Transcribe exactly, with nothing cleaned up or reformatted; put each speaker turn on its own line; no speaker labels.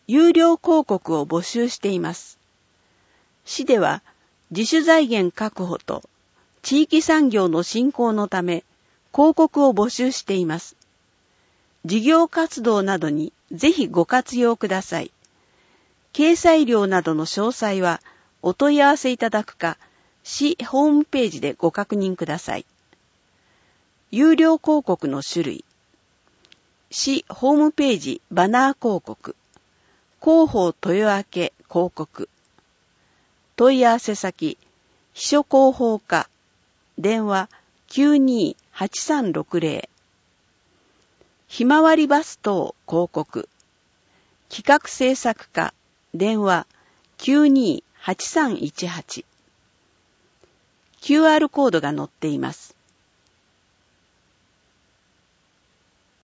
有料広告を募集しています。市では自主財源確保と地域産業の振興のため広告を募集しています。事業活動などにぜひご活用ください。掲載料などの詳細はお問い合わせいただくか、市ホームページでご確認ください。有料広告の種類。市ホームページバナー広告。広報豊明広告。問い合わせ先、秘書広報課。電話 きゅうにーはちさんろくぜろ。ひまわりバス等広告。企画制作課。電話 きゅうにーはちさんいちはち。キューアール コードが載っています。